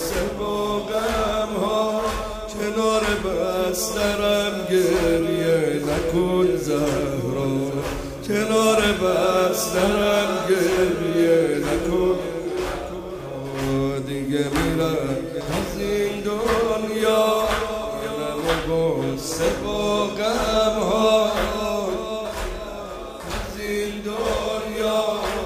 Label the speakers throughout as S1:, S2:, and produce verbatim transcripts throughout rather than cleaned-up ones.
S1: غصه و غم ها، کنار بسترم گریه نکن زهرا، کنار بسترم گریه نکن. دیگه میرم از این دنیا، غم و غصه و غم ها، از این دنیا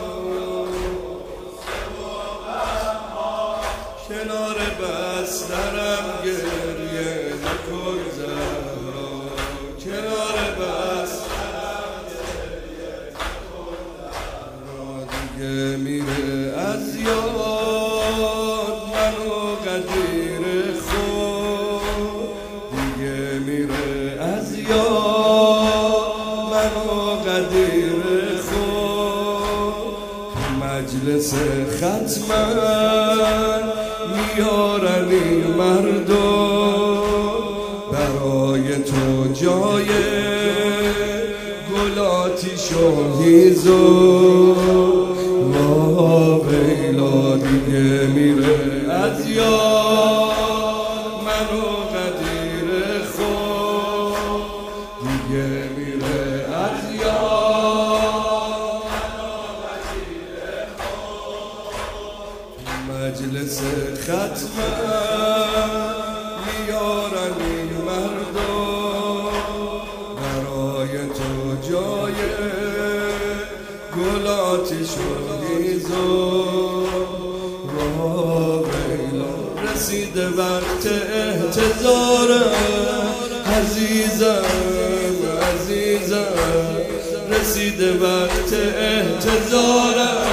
S1: کنار بسترم گریه نکن زهرا، کنار بسترم گریه نکن زهرا. دیگه میره از یاد منو قدیر خود، دیگه میره از یاد منو قدیر خود. مجلس ختمن میارن این مردم، برای تو جای گلاتیش و هیزم. وا ویلا دیگه میره از یاد منو قدیر خود، دیگه میره از یاد منو قدیر خود. مجلس ختمن میارن این مردم، برای تو جای گلاتیش و هیزم. وا ویلا رسیده وقت احتضارم عزیزم، عزیزم رسیده وقت احتضارم.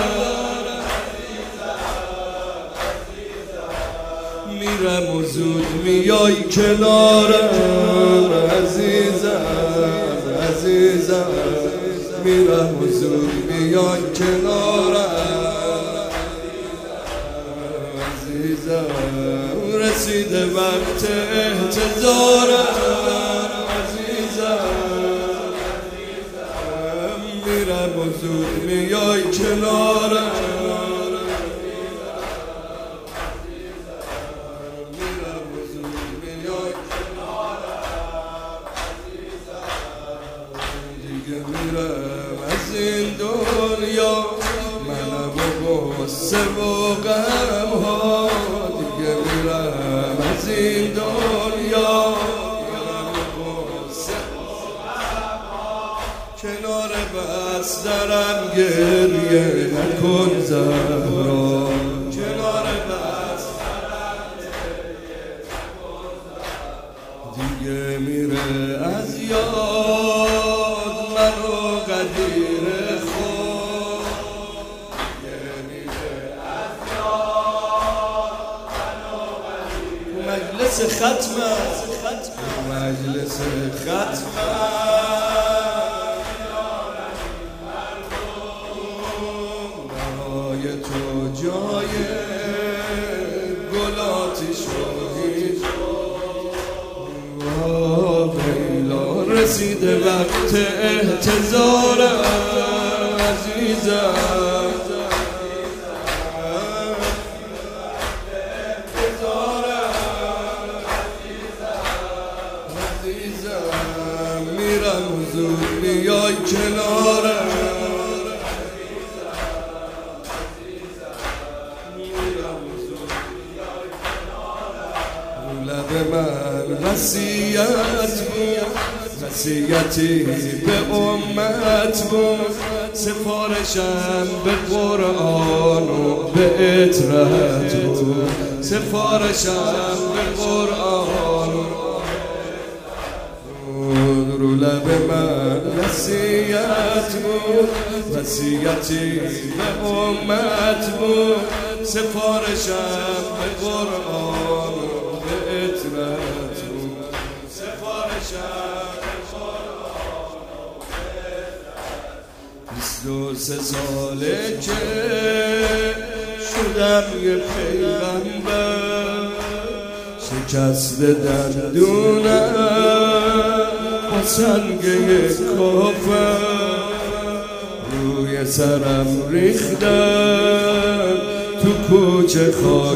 S1: میرم و زود میای کنارم عزیزم، عزیزم میرم و زود میای کنارم عزیزم. رسیده وقت احتضارم عزیزم، میرم و زود میای کنارم. میرم از این دنیا منم و غصه و غم ها، دیگه میرم از این دنیا منم و غصه و غم ها، کنار بسترم گریه نکن زهرا، کنار بسترم گریه نکن زهرا. دیگه میره از یاد منو قدیر خود، دیگه میره از یاد منو قدیر. مجلس ختمه مجلس ختمه برای تو جای گلاتیش و ویلا رسیده وقت احتضارم عزیزم، عزیزم میرم و زود میای کنارم، لب من وصیت بود، وصیتی به امت بود، سفارشم به قرآن و به اطرت بود، سفارشم به قرآن و بود. رو لب من وصیت بود، وصیتی به امت بود، سفارشم به قرآن و به اطرت بود، سفارشم به قرآن و به اطرت. بیست و سه ساله که شدم یه پیغمبر، شکست دندونم با سنگه کافر، روی سرم ریختم تو کوچه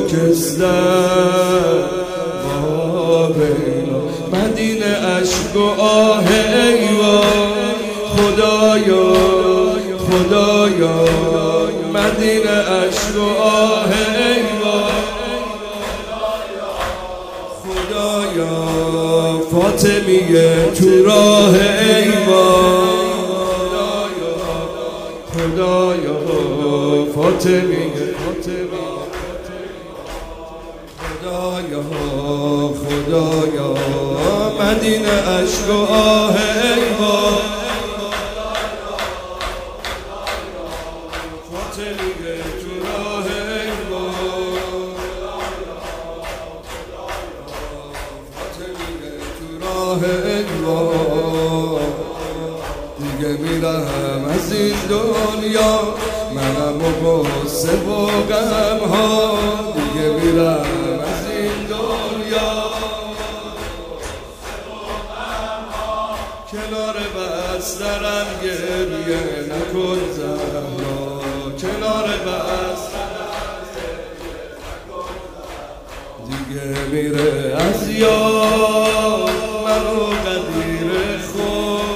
S1: خاکستر بابیلا مدینه اشک و آه ایوان خدایا خدایا مدینه اشک و آه ایوان خدایا فاطمیه تو راه ایوان خدایا فاطمیه خدایا خدایا مدینه اشک و آه ایوان فاطمیه تو راه ایوان فاطمیه تو راه ایوان دیگه میرم از این دنیا منم و غصه و غم ها دیگه میرم از این دنیا کنار بسترم گریه نکن زهرا کنار بسترم دیگه میره از یاد منو قدیر خود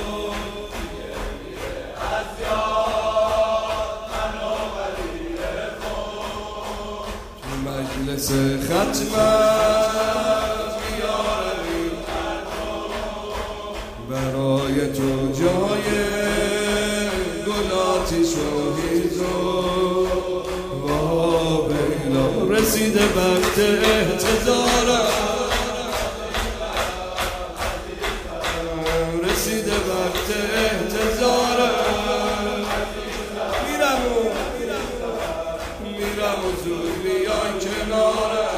S1: مجلس ختمم بیارم برای تو جای گلاتی شوهیزو وابیلا رسیده وقت احتضارم رسیده وقت احتضارم میرم و میرم و زود بیای کنارم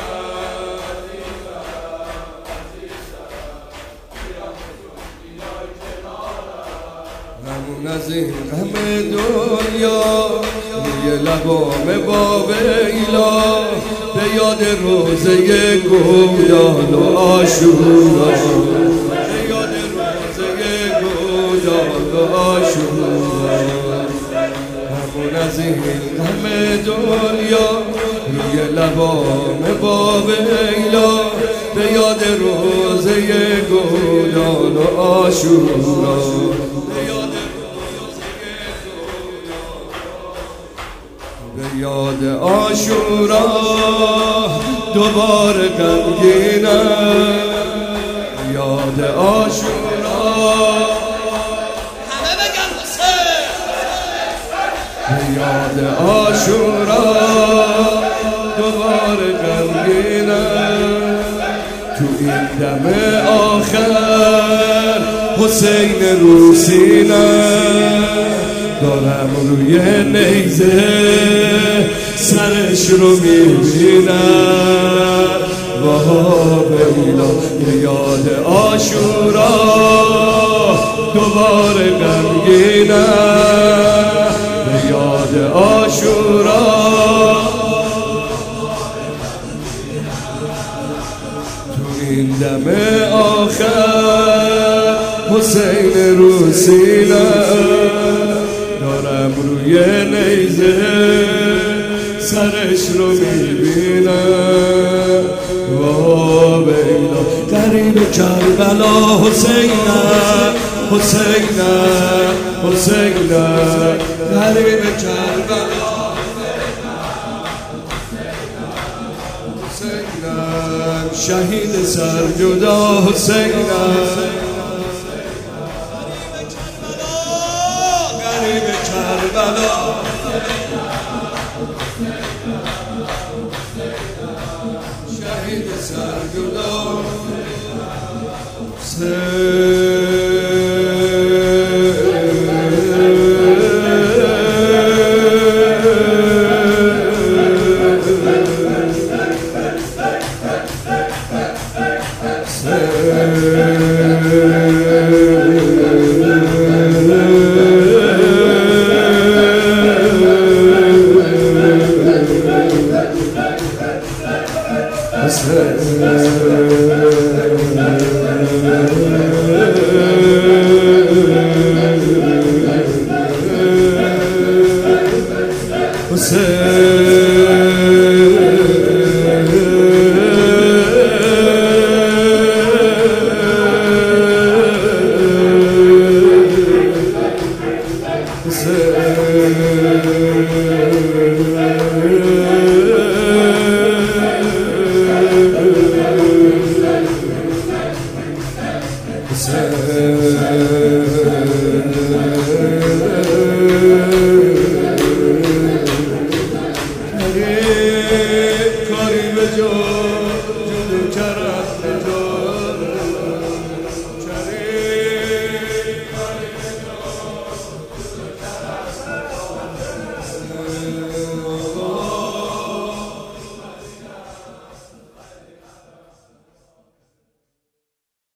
S1: همون از این غم دنیا روی لبام بابیلا به یاد روزه گودال و عاشورا به یاد روزه گودال و عاشورا همون از این غم دنیا روی لبام بابیلا به یاد روزه گودال و عاشورا به یاد عاشورا دوباره غمگینم یاد عاشورا
S2: همه بگن حسین
S1: به یاد عاشورا دوباره غمگینم تو این دم آخر حسین رو سینم دارم روی نیزه سرش رو میبینم وابیلا به یاد عاشورا دوباره غمگینم به یاد عاشورا تو این دم آخر حسین رو سینم دارم روی نیزه سرش رو میبینم وابیلا قریب کربلا حسینم حسینم حسینم قریب کربلا حسینم شهید سرجدا حسینم کربلا شهید سرجدا حسین